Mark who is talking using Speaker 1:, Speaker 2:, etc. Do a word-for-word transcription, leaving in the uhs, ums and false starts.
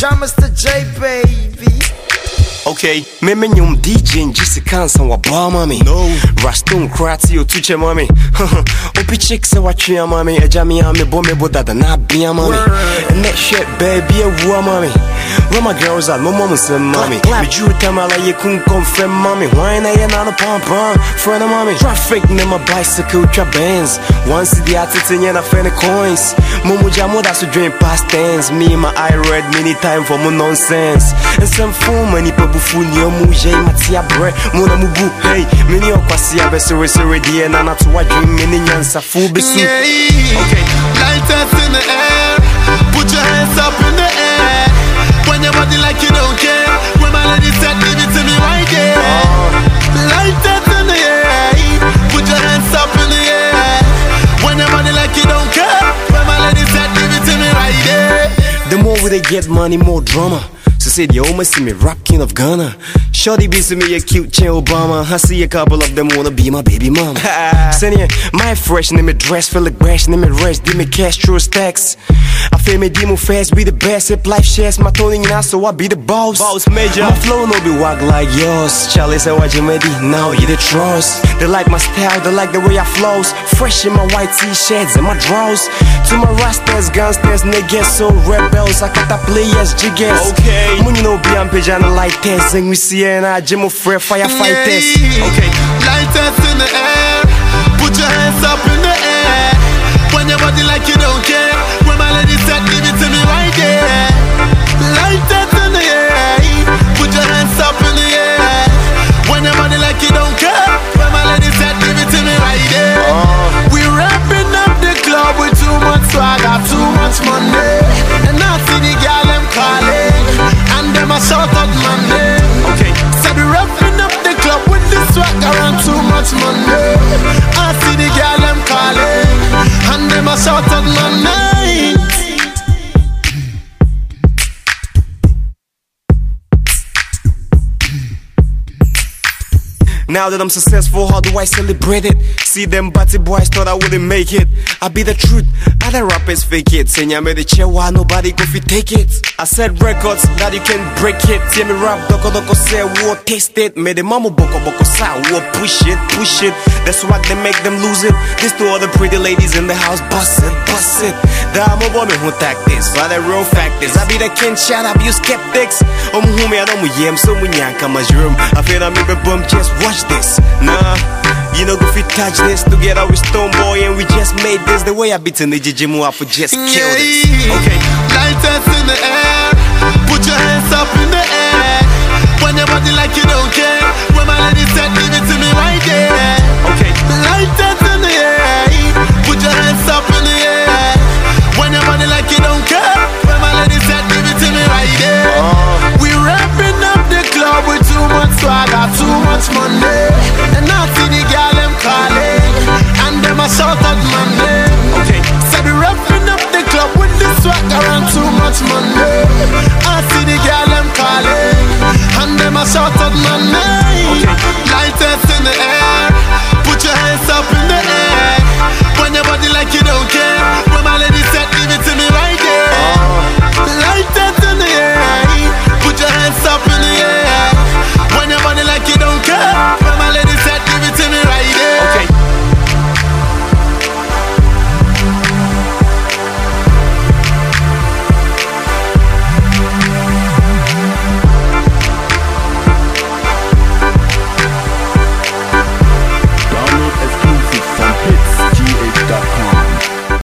Speaker 1: Jammers to J, baby.
Speaker 2: Okay, me me nyum D J in Jessica san wa ba mami. No, Rastum krati o tuche mami. Opi chick se wa tria mami. Eja mi ame bo me bo dada na bia mami. And that shit baby e wa mami. Where my girls at, my mama said mommy. Me drew time I like you couldn't confirm mommy. Why ain't I not a pom pom? Friend of mommy. Traffic in my bicycle, trap bands. One city at it and I find the coins. Mumu jamo that's a dream past tense. Me and my eye read many time for my nonsense. And some fool money people fool you muje matia bread. Muna mubu hey. Many of kwasi a best ready and I'm not to what dream many yansa fool be soon.
Speaker 3: Okay. Lighters in the air. Put your hands up in the air. When your body like you don't care. When my lady said give it to me right there. Lighters in the air. Put your hands up in the air. When your body like you don't care. When my lady said give it to me right there.
Speaker 2: The more we they get money, more drama. So say they almost see me rap king of Ghana. Shorty be see me a cute chain Obama. I see a couple of them wanna be my baby mama. Send you my fresh name me dress, feel like brash, name me rest, give me cash, true stacks. I feel me demo fast, be the best. If life shares my Tony now, so I be the boss. Boss major. My flow no be walk like yours. Charlie said what you ready, now you the trust. They like my style, they like the way I flows. Fresh in my white t-shirts and my drawers. To my rastas, gangsters, niggas, so rebels. I got the players, jiggers. Okay. Money no be on page and light test. And we see and I Jim of Fred firefighters.
Speaker 3: Okay. Lighters in the air. Put your hands up in the air. When your body like you don't care. When my lady said give it to me right there. Lighters in the air. Put your hands up in the air. When your body like you don't care. When my lady said give it to me right there. uh. We wrapping up the club with too much swag. Got too much money. And I see the girl them calling. And them a shout out my name.
Speaker 2: Okay.
Speaker 3: Said we wrapping up the club with the swag around too much money. I see the girl them calling. And them a shout out my name.
Speaker 2: Now that I'm successful, how do I celebrate it? See them batty boys thought I wouldn't make it. I be the truth, other rappers fake it. Saying I made the chair while nobody go fi take it. I said records that you can break it. See me rap, doko doko say, whoa, taste it. Made the mama boko boko sa, whoa, push it, push it. That's why they make them lose it. This to all the pretty ladies in the house, bust it, bust it. The I'm a woman who tack this, for the real fact is I be the king shot, I be you skeptics. Um, who me, I don't yam, so when you come as room. I feel I'm even bum, just watch this. Nah, you know, if we touch this together with Stone Boy and we just made this the way I beat in the Jijimu, I for just kill this. Okay.
Speaker 3: Lighters in the air. Put your hands up in the air. When your body like you don't care. When my lady said give it to me right there.
Speaker 2: Okay.
Speaker 3: Lighters in the air. Put your hands up in the air. When your body like you don't care. When my lady said give it to me right there.
Speaker 2: uh.
Speaker 3: We wrapping up the club with too much swag, got too much money. And I see the girl them calling. And them a shout out my name.
Speaker 2: Okay.
Speaker 3: Said we wrapping up the club with the swag around too much money. I see the girl them calling. And them a shout out